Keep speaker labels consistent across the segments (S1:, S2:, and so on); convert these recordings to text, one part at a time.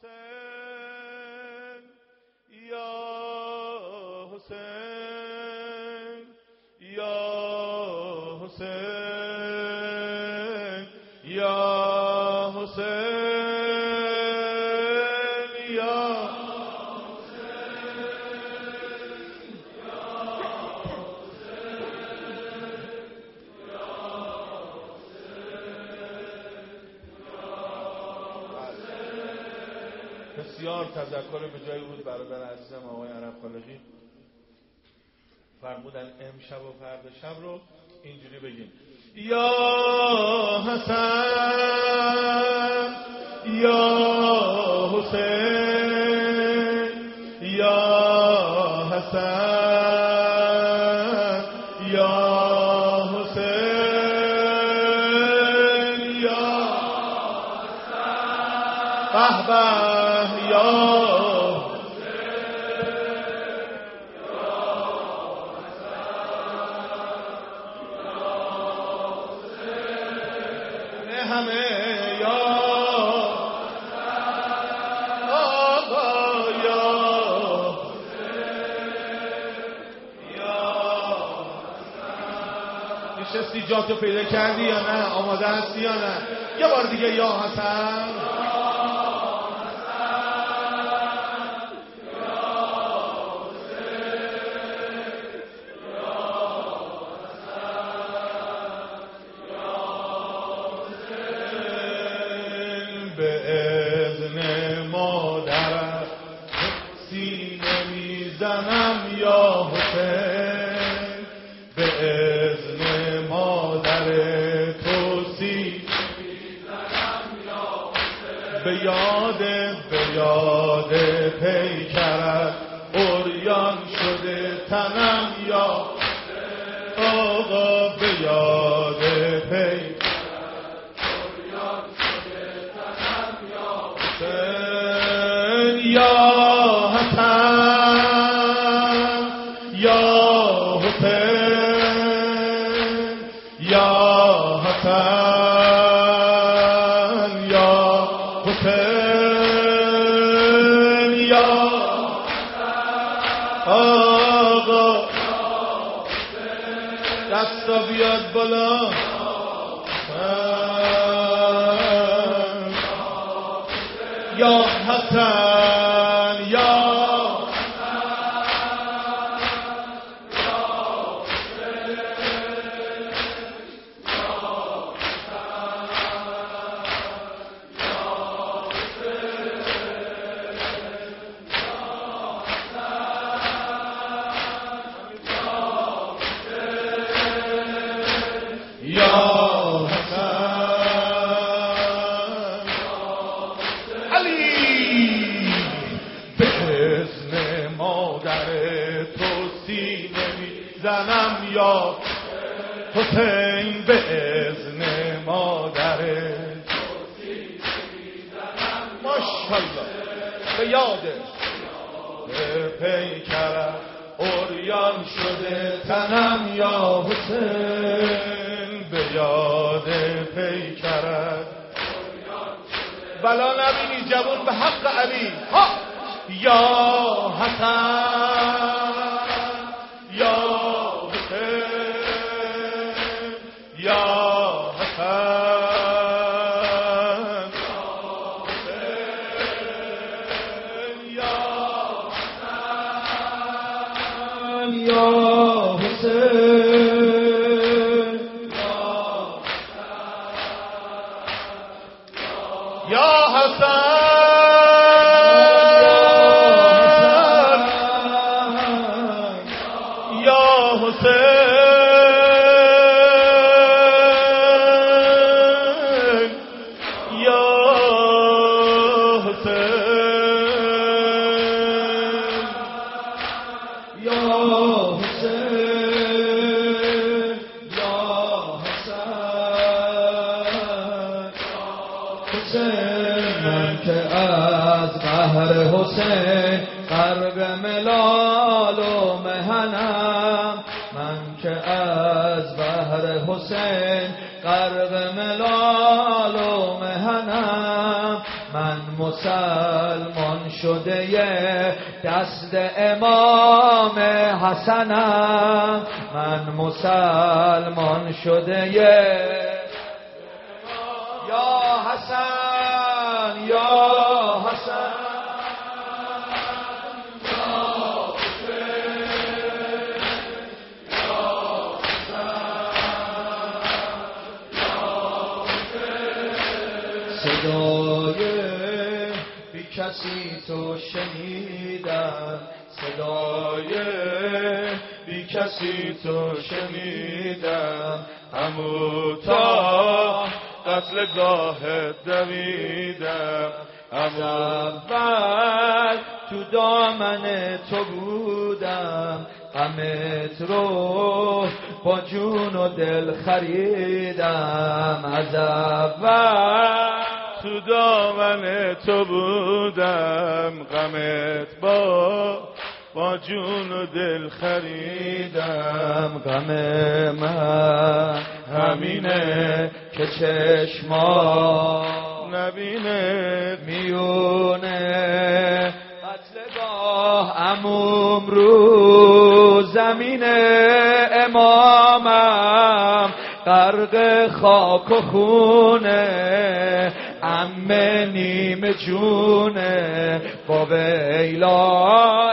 S1: حسین یا حسین یا حسین یا حسین یا بسیار تذکر به جای بود برادر عزیزم آقای عرب خالقی فرمودن امشب و فردا شب رو اینجوری بگیم یا حسن یا حسین یا حسن یا حسین یا حسن به یا همه یا آقا یا نشستی جاتو پیدا کردی یا نه؟ آماده هستی یا نه؟ یه بار دیگه یا حسن میزنم یا حسین به اذن مادر تو سینه میزنم یا حسین به یاد پیکرت عریان شده تنم یا حسین آقا به یاد پیکرت عریان شده تنم یا حسین یا حسن یا حسین یا حسن یا حسین یا آقا دستا بیاد بالا یا حسن یا زنم یا حسین به اذن مادرت ماشاءالله به یاده به پیکرت عریان شده تنم یا حسین به یاد پیکرت بلا نبینی جوان به حق علی ها یا حسن یا یا حسن یا حسن یا حسین یا حسن یا حسین یا حسین یا حسین یا حسین من که از قهر حسین غرق ملال و مهنم من که از بحر حسین غرق ملال و مهنم
S2: من مسلمان شده دست امام حسنم، من مسلمان شده یا حسن یا حسن صدای بی کسی تو شنیدم، صدای بی کسی تو شنیدم، همو تا قتلگاه دویدم، از اول تو دامن تو بودم، غمت رو با جون و دل خریدم، از اول
S1: تو دامن تو بودم، غمت با جون و دل خریدم،
S2: غم من همینه که چشما
S1: نبینه
S2: میونه قتلگاه عموم رو زمین امامم، غرق خاک و خونه عمه نیم جونه، با ویلا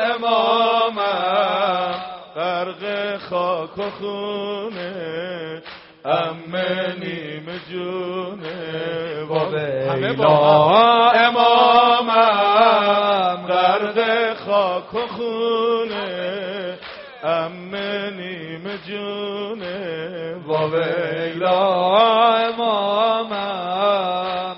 S2: امامم،
S1: غرق خاک و خونه عمه نیم جونه،
S2: با ویلا امامم،
S1: غرق خاک و خونه عمه نیم جونه،
S2: با ویلا امامم،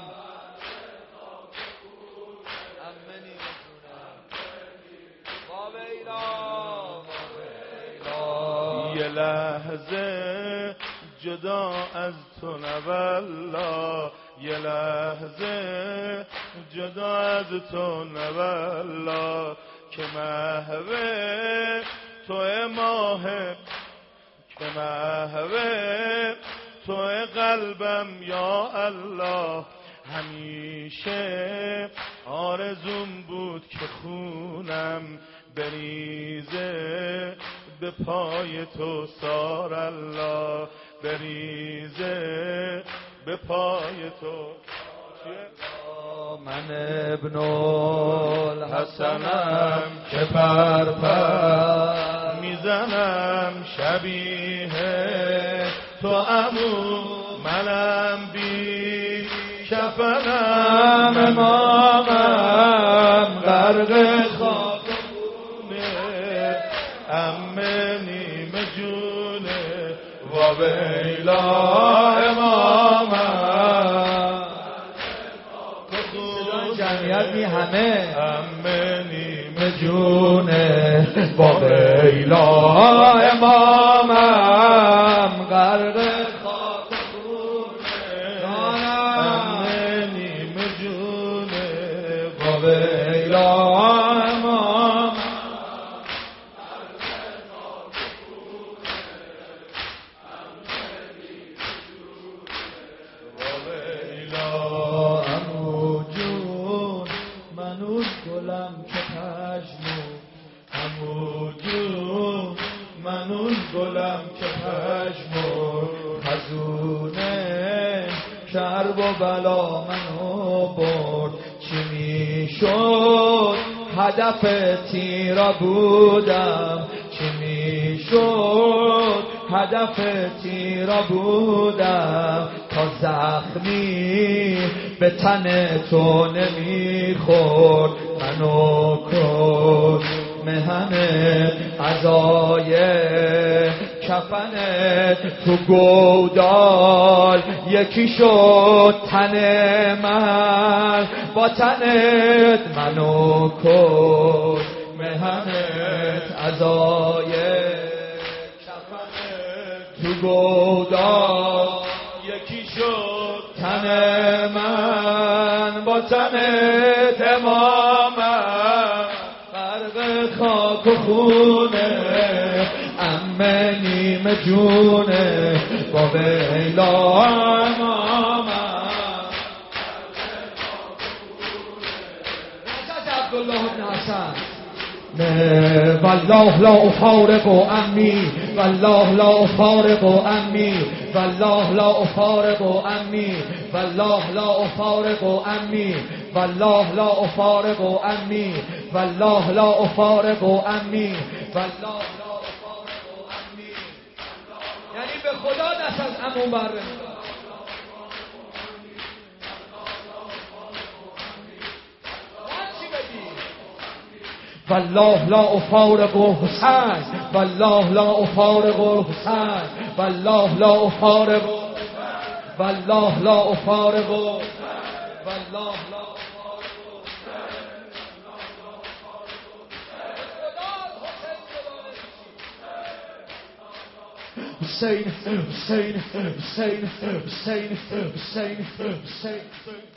S1: یه لحظه جدا از تو نولا، یه لحظه جدا از تو نولا، که محوه تو ماه، که محوه تو قلبم یا الله، همیشه آرزوم بود که خونم بریزه به پای تو سار الله، بریزه به پای تو.
S2: من ابن الحسنم که پر
S1: میزنم شبیه تو عمو، منم بی کفنم،
S2: امامم غرق خاک
S1: عمه نیم جونه،
S2: و ویلا امامم، جمعیت بی همه
S1: عمه نیم
S2: جونه، با ویلا امامم غرق خاک خونه،
S1: عمه نیم جونه،
S2: با ویلا امامم، عمو جون منوز گلم که پشمو، عمو جون منوز گلم که پشمو، حزونه کرب و بلا منو برد، چی میشد هدف تیرا بودم، چی میشد هدف تیرا بودم، تا زخمی به تن تو نمیخورد، منو کن مهنه عزای کفنت تو گودال، یکی شد تن من با تنت، منو کن مهنت عزای کفنت تو گودال،
S1: یکی شد
S2: تن من با تنت امامم، غرق خاک و خونه عمه نیم جونه، با ویلا امامم، عبدالله بن حسن. والله لا افارق عمی والله لا افارق عمی والله لا افارق عمی والله لا افارق عمی والله لا افارق عمی والله لا افارق عمی والله لا افارق عمی. یعنی به خدا دست از عمو بره. والله لا افارق حسین والله لا افارق حسین والله لا افارق والله لا افارق والله لا حسین حسین حسین حسین حسین حسین